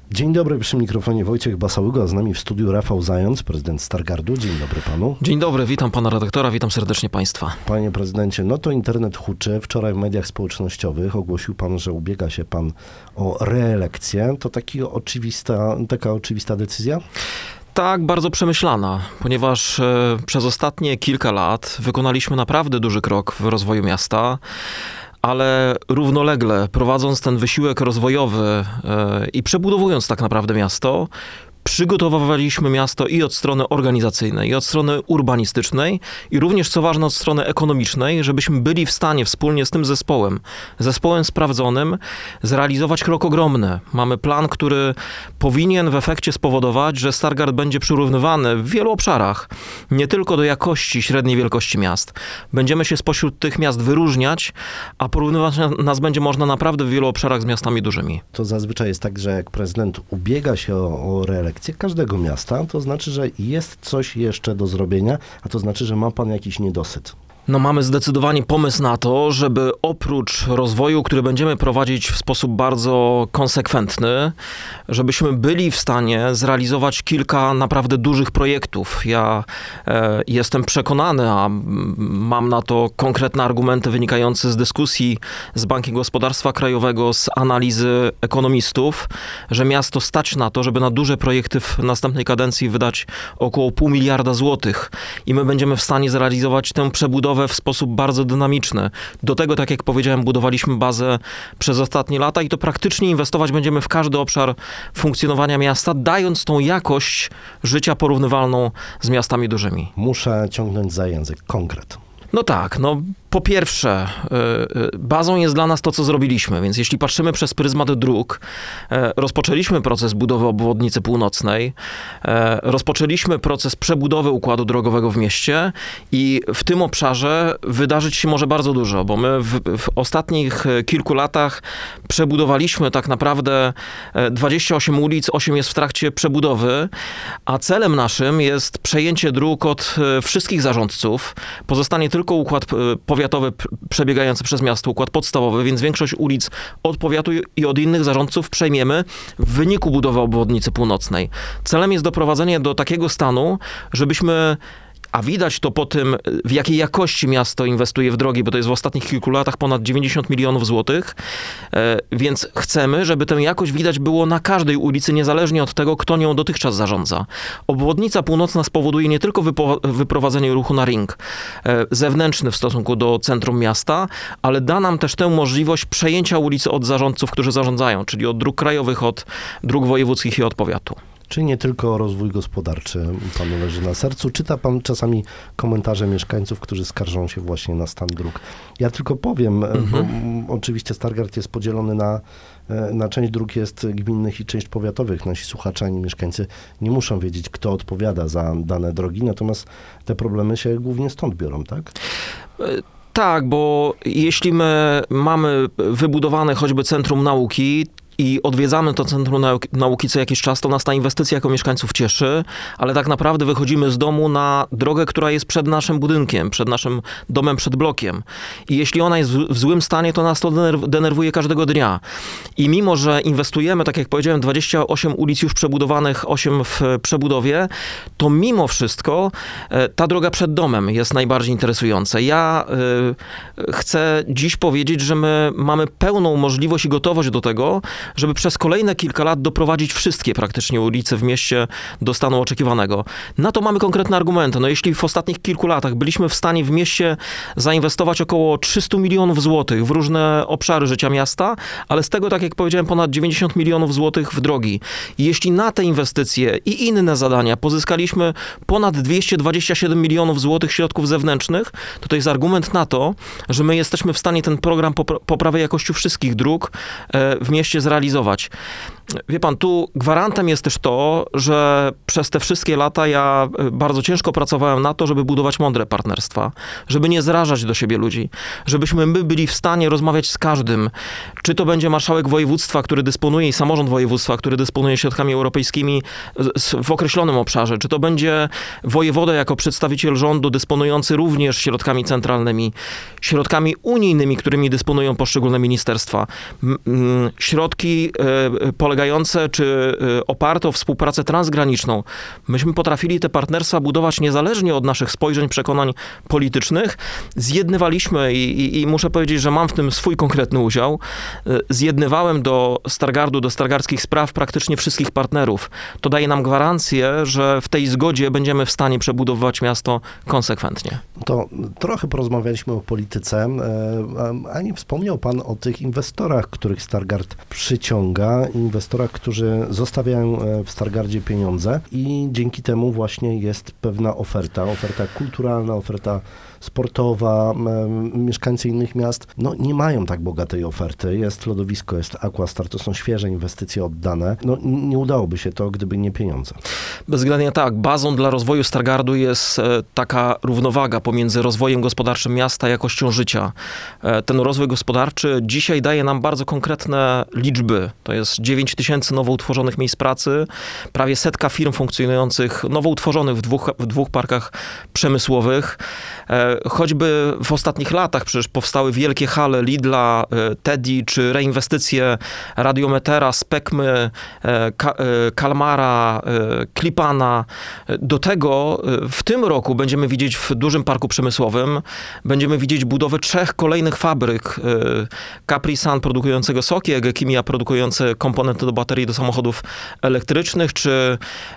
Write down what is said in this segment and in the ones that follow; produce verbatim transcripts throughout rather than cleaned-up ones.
Dzień dobry, przy mikrofonie Wojciech Basałyga, a z nami w studiu Rafał Zając, prezydent Stargardu. Dzień dobry panu. Dzień dobry, witam pana redaktora, witam serdecznie państwa. Panie prezydencie, no to internet huczy. Wczoraj w mediach społecznościowych ogłosił pan, że ubiega się pan o reelekcję. To taki oczywista, taka oczywista decyzja? Tak, bardzo przemyślana, ponieważ e, przez ostatnie kilka lat wykonaliśmy naprawdę duży krok w rozwoju miasta, ale równolegle prowadząc ten wysiłek rozwojowy e, i przebudowując tak naprawdę miasto, przygotowywaliśmy miasto i od strony organizacyjnej, i od strony urbanistycznej, i również, co ważne, od strony ekonomicznej, żebyśmy byli w stanie wspólnie z tym zespołem, zespołem sprawdzonym, zrealizować krok ogromny. Mamy plan, który powinien w efekcie spowodować, że Stargard będzie przyrównywany w wielu obszarach, nie tylko do jakości średniej wielkości miast. Będziemy się spośród tych miast wyróżniać, a porównywać nas będzie można naprawdę w wielu obszarach z miastami dużymi. To zazwyczaj jest tak, że jak prezydent ubiega się o, o reelekcję każdego miasta, to znaczy, że jest coś jeszcze do zrobienia, a to znaczy, że ma pan jakiś niedosyt. No mamy zdecydowanie pomysł na to, żeby oprócz rozwoju, który będziemy prowadzić w sposób bardzo konsekwentny, żebyśmy byli w stanie zrealizować kilka naprawdę dużych projektów. Ja e, jestem przekonany, a mam na to konkretne argumenty wynikające z dyskusji z Bankiem Gospodarstwa Krajowego, z analizy ekonomistów, że miasto stać na to, żeby na duże projekty w następnej kadencji wydać około pół miliarda złotych i my będziemy w stanie zrealizować tę przebudowę w sposób bardzo dynamiczny. Do tego, tak jak powiedziałem, budowaliśmy bazę przez ostatnie lata i to praktycznie inwestować będziemy w każdy obszar funkcjonowania miasta, dając tą jakość życia porównywalną z miastami dużymi. Muszę ciągnąć za język. Konkret. No tak, no po pierwsze, bazą jest dla nas to, co zrobiliśmy, więc jeśli patrzymy przez pryzmat dróg, rozpoczęliśmy proces budowy obwodnicy północnej, rozpoczęliśmy proces przebudowy układu drogowego w mieście i w tym obszarze wydarzyć się może bardzo dużo, bo my w, w ostatnich kilku latach przebudowaliśmy tak naprawdę dwadzieścia osiem ulic, osiem jest w trakcie przebudowy, a celem naszym jest przejęcie dróg od wszystkich zarządców, pozostanie tylko układ powiatowy przebiegający przez miasto, układ podstawowy, więc większość ulic od powiatu i od innych zarządców przejmiemy w wyniku budowy obwodnicy północnej. Celem jest doprowadzenie do takiego stanu, żebyśmy, a widać to po tym, w jakiej jakości miasto inwestuje w drogi, bo to jest w ostatnich kilku latach ponad dziewięćdziesiąt milionów złotych, więc chcemy, żeby tę jakość widać było na każdej ulicy, niezależnie od tego, kto nią dotychczas zarządza. Obwodnica północna spowoduje nie tylko wypo- wyprowadzenie ruchu na ring zewnętrzny w stosunku do centrum miasta, ale da nam też tę możliwość przejęcia ulicy od zarządców, którzy zarządzają, czyli od dróg krajowych, od dróg wojewódzkich i od powiatu. Czy nie tylko rozwój gospodarczy panu leży na sercu? Czyta pan czasami komentarze mieszkańców, którzy skarżą się właśnie na stan dróg. Ja tylko powiem, mhm. bo m, oczywiście Stargard jest podzielony na, na część dróg jest gminnych i część powiatowych. Nasi słuchacze ani mieszkańcy nie muszą wiedzieć, kto odpowiada za dane drogi, natomiast te problemy się głównie stąd biorą, tak? Tak, bo jeśli my mamy wybudowane choćby Centrum Nauki, i odwiedzamy to Centrum Nauki co jakiś czas, to nas ta inwestycja jako mieszkańców cieszy, ale tak naprawdę wychodzimy z domu na drogę, która jest przed naszym budynkiem, przed naszym domem, przed blokiem. I jeśli ona jest w złym stanie, to nas to denerwuje każdego dnia. I mimo, że inwestujemy, tak jak powiedziałem, dwadzieścia osiem ulic już przebudowanych, osiem w przebudowie, to mimo wszystko ta droga przed domem jest najbardziej interesująca. Ja y, chcę dziś powiedzieć, że my mamy pełną możliwość i gotowość do tego, żeby przez kolejne kilka lat doprowadzić wszystkie praktycznie ulice w mieście do stanu oczekiwanego. Na to mamy konkretne argumenty. No jeśli w ostatnich kilku latach byliśmy w stanie w mieście zainwestować około trzysta milionów złotych w różne obszary życia miasta, ale z tego, tak jak powiedziałem, ponad dziewięćdziesiąt milionów złotych w drogi. I jeśli na te inwestycje i inne zadania pozyskaliśmy ponad dwieście dwadzieścia siedem milionów złotych środków zewnętrznych, to to jest argument na to, że my jesteśmy w stanie ten program popra- poprawy jakości wszystkich dróg e, w mieście zrealizować. Wie pan, tu gwarantem jest też to, że przez te wszystkie lata ja bardzo ciężko pracowałem na to, żeby budować mądre partnerstwa, żeby nie zrażać do siebie ludzi, żebyśmy my byli w stanie rozmawiać z każdym, czy to będzie marszałek województwa, który dysponuje i samorząd województwa, który dysponuje środkami europejskimi w określonym obszarze, czy to będzie wojewoda jako przedstawiciel rządu dysponujący również środkami centralnymi, środkami unijnymi, którymi dysponują poszczególne ministerstwa, środki polegające polegające czy oparte o współpracę transgraniczną. Myśmy potrafili te partnerstwa budować niezależnie od naszych spojrzeń, przekonań politycznych. Zjednywaliśmy i, i, i muszę powiedzieć, że mam w tym swój konkretny udział. Zjednywałem do Stargardu, do stargardzkich spraw praktycznie wszystkich partnerów. To daje nam gwarancję, że w tej zgodzie będziemy w stanie przebudowywać miasto konsekwentnie. To trochę porozmawialiśmy o polityce, a nie wspomniał pan o tych inwestorach, których Stargard przyciąga, inwestorach, którzy zostawiają w Stargardzie pieniądze i dzięki temu właśnie jest pewna oferta, oferta kulturalna, oferta sportowa. Mieszkańcy innych miast no, nie mają tak bogatej oferty. Jest lodowisko, jest Aquastar, to są świeże inwestycje oddane. No, nie udałoby się to, gdyby nie pieniądze. Bezwzględnie tak. Bazą dla rozwoju Stargardu jest taka równowaga pomiędzy rozwojem gospodarczym miasta i jakością życia. Ten rozwój gospodarczy dzisiaj daje nam bardzo konkretne liczby. To jest dziewięć tysięcy nowo utworzonych miejsc pracy, prawie setka firm funkcjonujących, nowo utworzonych w dwóch, w dwóch parkach przemysłowych. Choćby w ostatnich latach przecież powstały wielkie hale Lidla, Teddy, czy reinwestycje Radiometera, Spekmy, Kalmara, Klipana. Do tego w tym roku będziemy widzieć w dużym parku przemysłowym, będziemy widzieć budowę trzech kolejnych fabryk. Capri-Sun produkującego soki, E G Chemia produkujące komponenty do baterii do samochodów elektrycznych, czy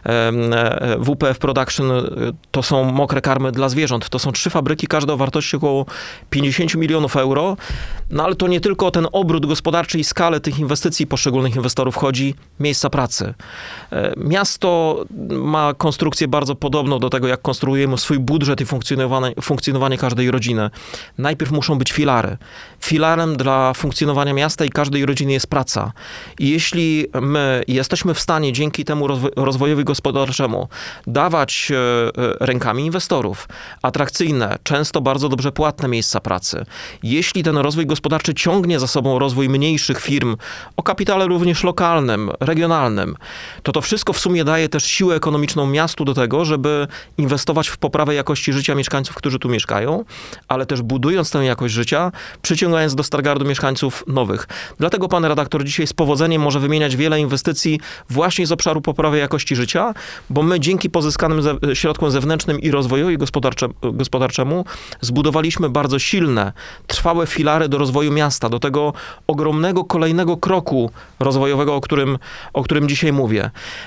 W P F Production to są mokre karmy dla zwierząt. To są trzy fabryki, każda o wartości około pięćdziesiąt milionów euro. No ale to nie tylko o ten obrót gospodarczy i skalę tych inwestycji poszczególnych inwestorów chodzi, miejsca pracy. Miasto ma konstrukcję bardzo podobną do tego, jak konstruujemy swój budżet i funkcjonowanie, funkcjonowanie każdej rodziny. Najpierw muszą być filary. Filarem dla funkcjonowania miasta i każdej rodziny jest praca. I jeśli my jesteśmy w stanie dzięki temu rozwojowi gospodarczemu dawać rękami inwestorów atrakcyjne, często bardzo dobrze płatne miejsca pracy, jeśli ten rozwój gospodarczy ciągnie za sobą rozwój mniejszych firm o kapitale również lokalnym, regionalnym, to to wszystko w sumie daje też siłę ekonomiczną miastu do tego, żeby inwestować w poprawę jakości życia mieszkańców, którzy tu mieszkają, ale też budując tę jakość życia, przyciągając do Stargardu mieszkańców nowych. Dlatego pan redaktor dzisiaj z powodzeniem może wymieniać wiele inwestycji właśnie z obszaru poprawy jakości życia, bo my dzięki pozyskanym ze- środkom zewnętrznym i rozwojowi gospodarcze- gospodarczemu zbudowaliśmy bardzo silne, trwałe filary do rozwoju miasta, do tego ogromnego kolejnego kroku rozwojowego, o którym, o którym dzisiaj mówię.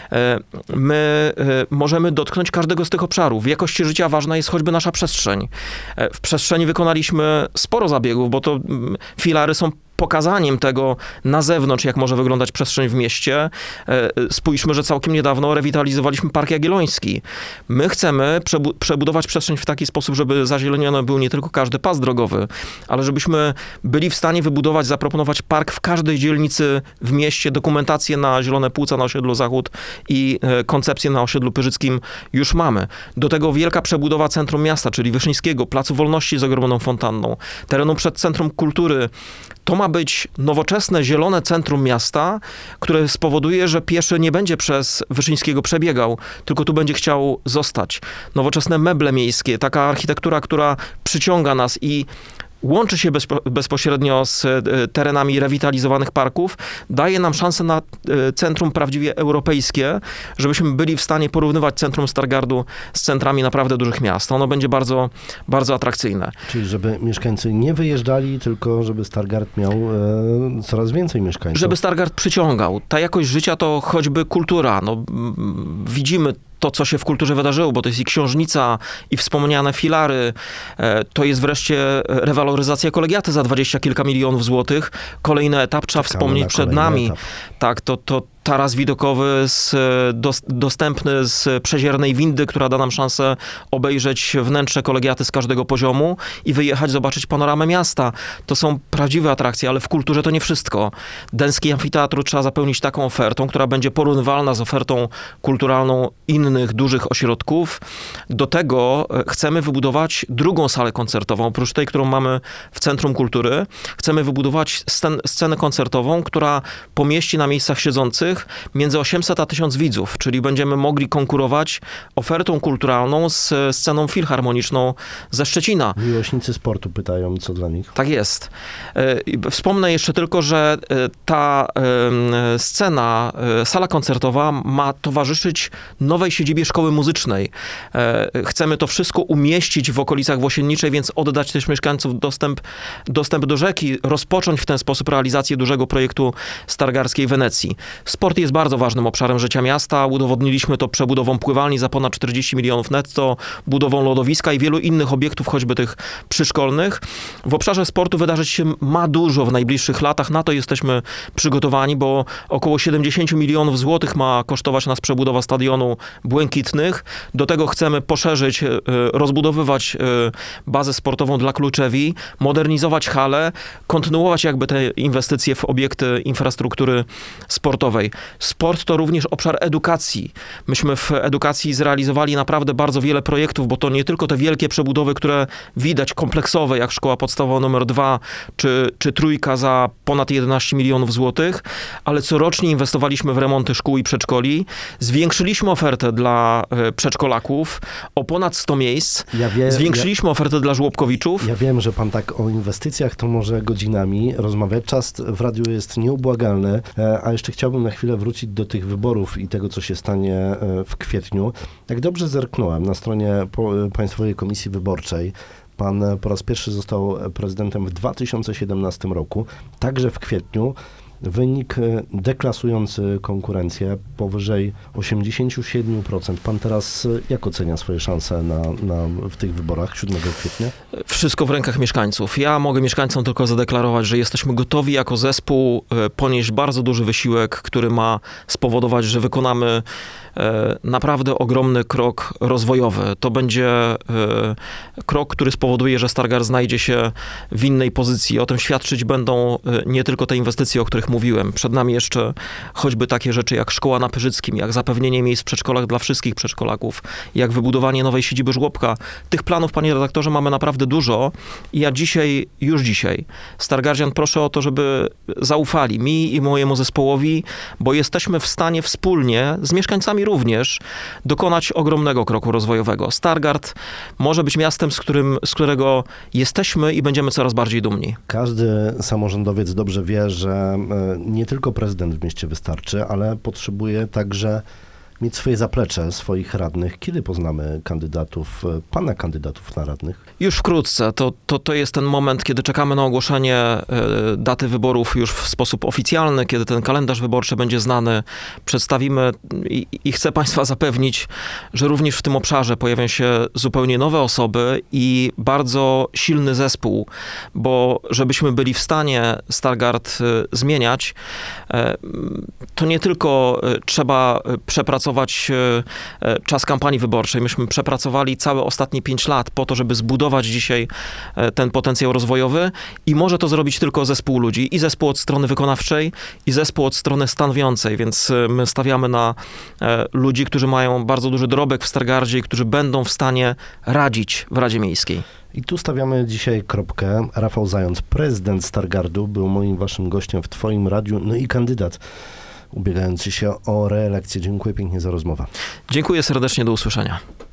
My możemy dotknąć każdego z tych obszarów. W jakości życia ważna jest choćby nasza przestrzeń. W przestrzeni wykonaliśmy sporo zabiegów, bo to filary są pokazaniem tego na zewnątrz, jak może wyglądać przestrzeń w mieście. Spójrzmy, że całkiem niedawno rewitalizowaliśmy Park Jagielloński. My chcemy przebu- przebudować przestrzeń w taki sposób, żeby zazieleniony był nie tylko każdy pas drogowy, ale żebyśmy byli w stanie wybudować, zaproponować park w każdej dzielnicy w mieście, dokumentację na Zielone Płuca, na osiedlu Zachód i koncepcję na osiedlu Pyrzyckim już mamy. Do tego wielka przebudowa centrum miasta, czyli Wyszyńskiego, Placu Wolności z ogromną fontanną, terenu przed Centrum Kultury. To ma być nowoczesne, zielone centrum miasta, które spowoduje, że pieszy nie będzie przez Wyszyńskiego przebiegał, tylko tu będzie chciał zostać. Nowoczesne meble miejskie, taka architektura, która przyciąga nas i łączy się bezpo, bezpośrednio z terenami rewitalizowanych parków, daje nam szansę na centrum prawdziwie europejskie, żebyśmy byli w stanie porównywać centrum Stargardu z centrami naprawdę dużych miast. Ono będzie bardzo, bardzo atrakcyjne. Czyli żeby mieszkańcy nie wyjeżdżali, tylko żeby Stargard miał e, coraz więcej mieszkańców. Żeby Stargard przyciągał. Ta jakość życia to choćby kultura. No, widzimy to, co się w kulturze wydarzyło, bo to jest i książnica, i wspomniane filary. To jest wreszcie rewaloryzacja kolegiaty za dwadzieścia kilka milionów złotych. Kolejny etap trzeba Czekamy wspomnieć na przed kolejny nami. etap. Tak, to, to taras widokowy z, dos, dostępny z przeziernej windy, która da nam szansę obejrzeć wnętrze kolegiaty z każdego poziomu i wyjechać, zobaczyć panoramę miasta. To są prawdziwe atrakcje, ale w kulturze to nie wszystko. Dęski Amfiteatru trzeba zapełnić taką ofertą, która będzie porównywalna z ofertą kulturalną innych dużych ośrodków. Do tego chcemy wybudować drugą salę koncertową, oprócz tej, którą mamy w Centrum Kultury. Chcemy wybudować scen, scenę koncertową, która pomieści na miejscach siedzących kulturalnych między osiemset a tysiąc widzów, czyli będziemy mogli konkurować ofertą kulturalną z sceną filharmoniczną ze Szczecina. Miłośnicy sportu pytają, co dla nich. Tak jest. Wspomnę jeszcze tylko, że ta scena, sala koncertowa ma towarzyszyć nowej siedzibie szkoły muzycznej. Chcemy to wszystko umieścić w okolicach Włosienniczej, więc oddać też mieszkańców dostęp, dostęp do rzeki, rozpocząć w ten sposób realizację dużego projektu Stargardzkiej Wenecji. Sport jest bardzo ważnym obszarem życia miasta. Udowodniliśmy to przebudową pływalni za ponad czterdzieści milionów netto, budową lodowiska i wielu innych obiektów, choćby tych przyszkolnych. W obszarze sportu wydarzyć się ma dużo w najbliższych latach. Na to jesteśmy przygotowani, bo około siedemdziesiąt milionów złotych ma kosztować nas przebudowa stadionu Błękitnych. Do tego chcemy poszerzyć, rozbudowywać bazę sportową dla Kluczewi, modernizować halę, kontynuować jakby te inwestycje w obiekty infrastruktury sportowej. Sport to również obszar edukacji. Myśmy w edukacji zrealizowali naprawdę bardzo wiele projektów, bo to nie tylko te wielkie przebudowy, które widać kompleksowe, jak szkoła podstawowa numer dwa, czy, czy trójka za ponad jedenaście milionów złotych, ale corocznie inwestowaliśmy w remonty szkół i przedszkoli. Zwiększyliśmy ofertę dla przedszkolaków o ponad sto miejsc. Ja wie, Zwiększyliśmy ja, ofertę dla żłobkowiczów. Ja wiem, że pan tak o inwestycjach to może godzinami rozmawiać. Czas w radiu jest nieubłagalny, a jeszcze chciałbym na chwilę wrócić do tych wyborów i tego, co się stanie w kwietniu. Jak dobrze zerknąłem na stronie Państwowej Komisji Wyborczej, pan po raz pierwszy został prezydentem w dwa tysiące siedemnastym roku, także w kwietniu. Wynik deklasujący konkurencję powyżej osiemdziesiąt siedem procent. Pan teraz jak ocenia swoje szanse na, na, w tych wyborach siódmego kwietnia? Wszystko w rękach mieszkańców. Ja mogę mieszkańcom tylko zadeklarować, że jesteśmy gotowi jako zespół ponieść bardzo duży wysiłek, który ma spowodować, że wykonamy naprawdę ogromny krok rozwojowy. To będzie krok, który spowoduje, że Stargard znajdzie się w innej pozycji. O tym świadczyć będą nie tylko te inwestycje, o których mówiłem. Przed nami jeszcze choćby takie rzeczy jak szkoła na Pyrzyckim, jak zapewnienie miejsc w przedszkolach dla wszystkich przedszkolaków, jak wybudowanie nowej siedziby żłobka. Tych planów, panie redaktorze, mamy naprawdę dużo i ja dzisiaj, już dzisiaj, Stargardzian proszę o to, żeby zaufali mi i mojemu zespołowi, bo jesteśmy w stanie wspólnie z mieszkańcami również dokonać ogromnego kroku rozwojowego. Stargard może być miastem, z, którym, z którego jesteśmy i będziemy coraz bardziej dumni. Każdy samorządowiec dobrze wie, że nie tylko prezydent w mieście wystarczy, ale potrzebuje także mieć swoje zaplecze, swoich radnych. Kiedy poznamy kandydatów, pana kandydatów na radnych? Już wkrótce. To, to, to jest ten moment, kiedy czekamy na ogłoszenie y, daty wyborów już w sposób oficjalny, kiedy ten kalendarz wyborczy będzie znany. Przedstawimy i, i chcę państwa zapewnić, że również w tym obszarze pojawią się zupełnie nowe osoby i bardzo silny zespół, bo żebyśmy byli w stanie Stargard y, zmieniać, y, to nie tylko y, trzeba przepracować czas kampanii wyborczej. Myśmy przepracowali całe ostatnie pięć lat po to, żeby zbudować dzisiaj ten potencjał rozwojowy i może to zrobić tylko zespół ludzi. I zespół od strony wykonawczej, i zespół od strony stanowiącej, więc my stawiamy na ludzi, którzy mają bardzo duży dorobek w Stargardzie i którzy będą w stanie radzić w Radzie Miejskiej. I tu stawiamy dzisiaj kropkę. Rafał Zając, prezydent Stargardu, był moim waszym gościem w twoim radiu, no i kandydat ubiegający się o reelekcję. Dziękuję pięknie za rozmowę. Dziękuję serdecznie, do usłyszenia.